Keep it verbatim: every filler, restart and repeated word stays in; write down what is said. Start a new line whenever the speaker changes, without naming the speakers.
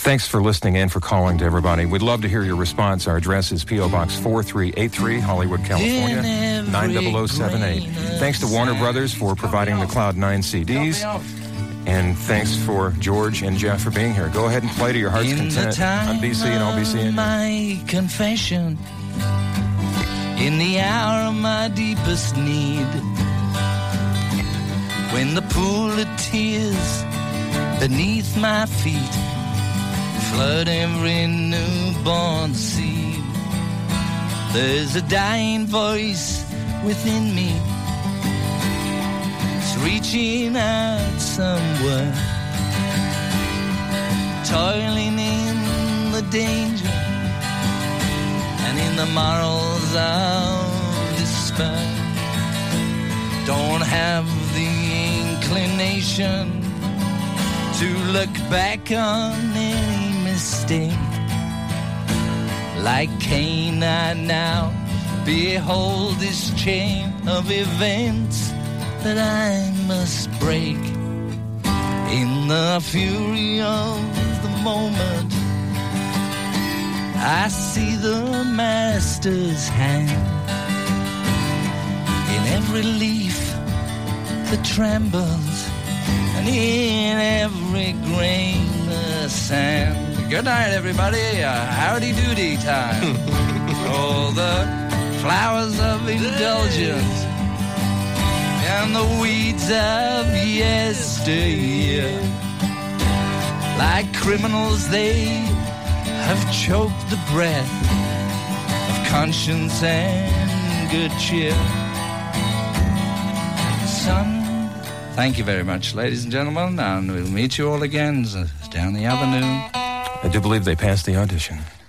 Thanks for listening and for calling to everybody. We'd love to hear your response. Our address is P O Box four three eight three, Hollywood, California, nine zero zero seven eight. Thanks to Warner Brothers for providing the Cloud nine C Ds. And thanks for George and Jeff for being here. Go ahead and play to your heart's content on B C and All B C.
In my confession, in the hour of my deepest need, when the pool of tears beneath my feet flood every newborn seed, there's a dying voice within me. It's reaching out somewhere, toiling in the danger and in the morals of despair. Don't have the inclination to look back on any mistake. Like Cain, I now behold this chain of events that I must break. In the fury of the moment, I see the Master's hand in every leaf that trembles and in every grain of sand. Good night, everybody. Uh, howdy doody time. Oh, the flowers of indulgence and the weeds of yesteryear, like criminals, they have choked the breath of conscience and good cheer. Son, thank you very much, ladies and gentlemen, and we'll meet you all again down the avenue.
I do believe they passed the audition.